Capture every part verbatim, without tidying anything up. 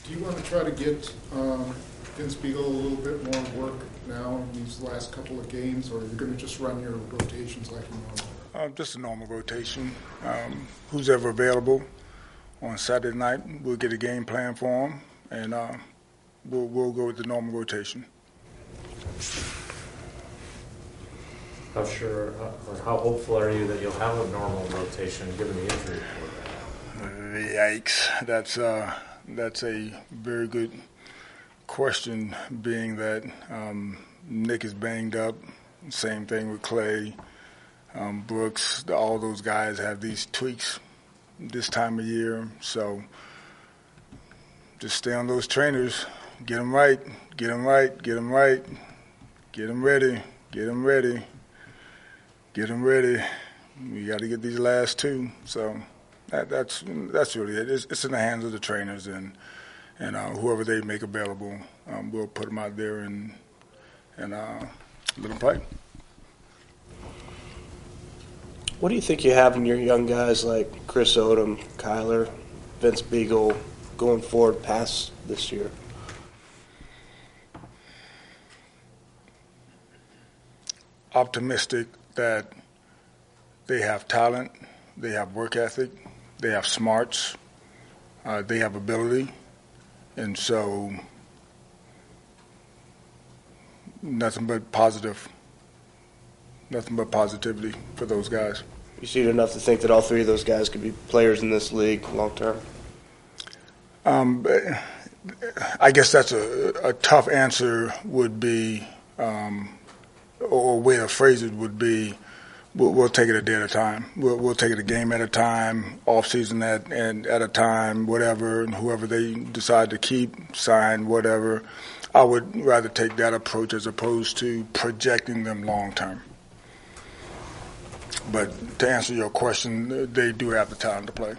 Do you want to try to get um, Vince Beagle a little bit more work now in these last couple of games, or are you going to just run your rotations like normal? Uh, just a normal rotation. Um, who's ever available on Saturday night, we'll get a game plan for them, and uh, we'll, we'll go with the normal rotation. How sure, or how hopeful are you that you'll have a normal rotation given the injury report? Yikes! That's uh, that's a very good question, being that um, Nick is banged up. Same thing with Clay, um, Brooks. All those guys have these tweaks this time of year, so just stay on those trainers. Get them right. Get them right. Get them right. Get them ready. Get them ready. Get them ready. We got to get these last two. So that, that's that's really it. It's, it's in the hands of the trainers, and and uh, whoever they make available, um, we'll put them out there and and uh, let them play. What do you think you have in your young guys like Chris Odom, Kyler, Vince Beagle going forward past this year? Optimistic that they have talent, they have work ethic, they have smarts, uh, they have ability, and so nothing but positive, nothing but positivity for those guys. You see it enough to think that all three of those guys could be players in this league long term? Um, I guess that's a, a tough answer would be, um, or a way to phrase it would be, we'll, we'll take it a day at a time. We'll, we'll take it a game at a time, off season at and at a time, whatever, and whoever they decide to keep, sign, whatever. I would rather take that approach as opposed to projecting them long term. But to answer your question, they do have the talent to play.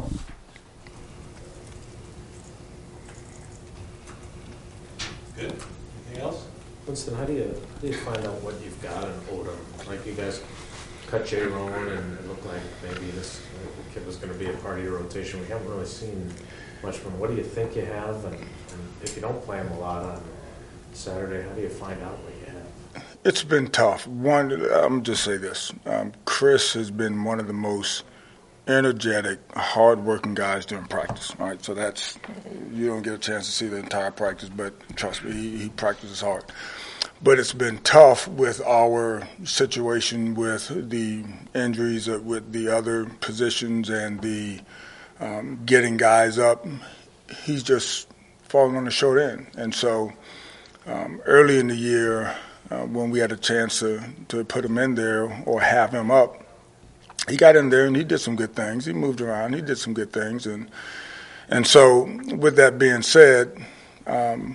Good. Anything else? Winston, how do you how do you find out what you've got in Odom? Like you guys cut Jay Rowan, and it looked like maybe this kid was going to be a part of your rotation. We haven't really seen much from him. What do you think you have? And, and if you don't play him a lot on Saturday, how do you find out what you have? It's been tough. One, I'm just say this: um, Chris has been one of the most energetic, hard-working guys during practice. All right, so that's you don't get a chance to see the entire practice, but trust me, he, he practices hard. But it's been tough with our situation with the injuries, uh, with the other positions, and the um, getting guys up. He's just falling on the short end, and so um, early in the year, uh, when we had a chance to to put him in there or have him up, he got in there and he did some good things. He moved around. He did some good things. And and so with that being said, um,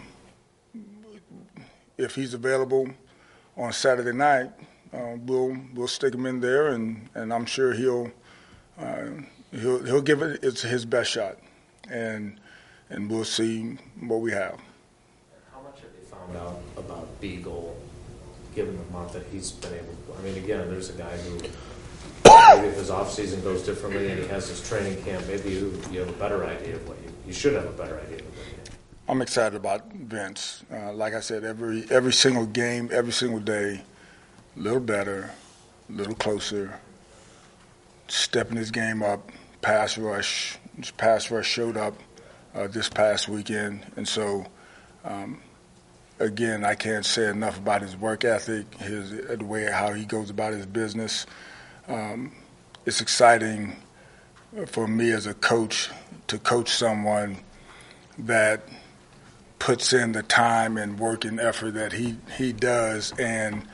if he's available on Saturday night, uh, we'll we'll stick him in there, and, and I'm sure he'll uh, he'll he'll give it it's his best shot, and and we'll see what we have. How much have you found out about Beagle, given the month that he's been able to? I mean, again, there's a guy who. Maybe if his off-season goes differently and he has his training camp, maybe you, you have a better idea of what you – you should have a better idea of what you have. I'm excited about Vince. Uh, like I said, every every single game, every single day, a little better, a little closer, stepping his game up, pass rush. His pass rush showed up uh, this past weekend. And so, um, again, I can't say enough about his work ethic, his the way how he goes about his business. Um, it's exciting for me as a coach to coach someone that puts in the time and work and effort that he, he does, and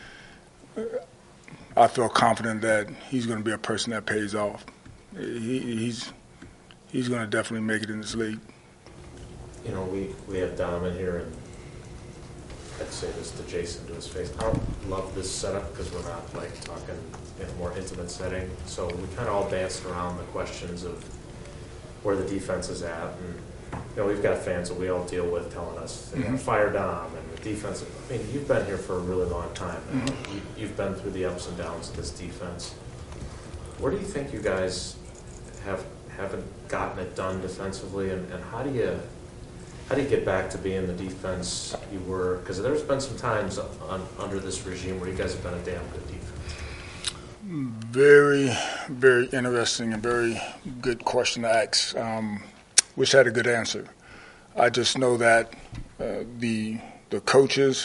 I feel confident that he's going to be a person that pays off. He, he's he's going to definitely make it in this league. You know, we, we have Dom in here, and I'd say this to Jason to his face. I don't love this setup because we're not like talking in a more intimate setting. So we kind of all danced around the questions of where the defense is at, and you know we've got fans that we all deal with telling us, you know, fire Dom and the defense. I mean, you've been here for a really long time. And mm-hmm. you, you've been through the ups and downs of this defense. Where do you think you guys have haven't gotten it done defensively, and, and how do you How do you get back to being the defense you were? Because there's been some times on, under this regime where you guys have been a damn good defense. Very, very interesting and very good question to ask. Um, wish I had a good answer. I just know that uh, the the coaches,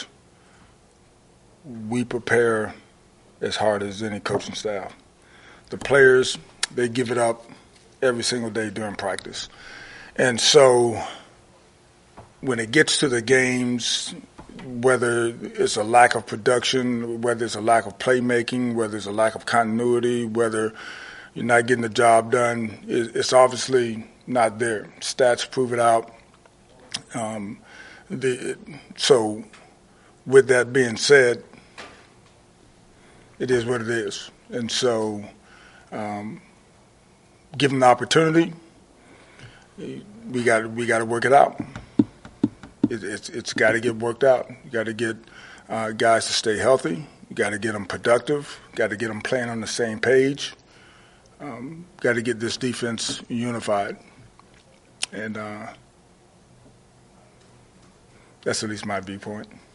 we prepare as hard as any coaching staff. The players, they give it up every single day during practice. And so when it gets to the games, whether it's a lack of production, whether it's a lack of playmaking, whether it's a lack of continuity, whether you're not getting the job done, it's obviously not there. Stats prove it out. Um, the, so with that being said, it is what it is. And so um, given the opportunity, we got we got to work it out. It, it's it's got to get worked out. You got to get uh, guys to stay healthy. You got to get them productive. Got to get them playing on the same page. Um, got to get this defense unified, and uh, that's at least my viewpoint.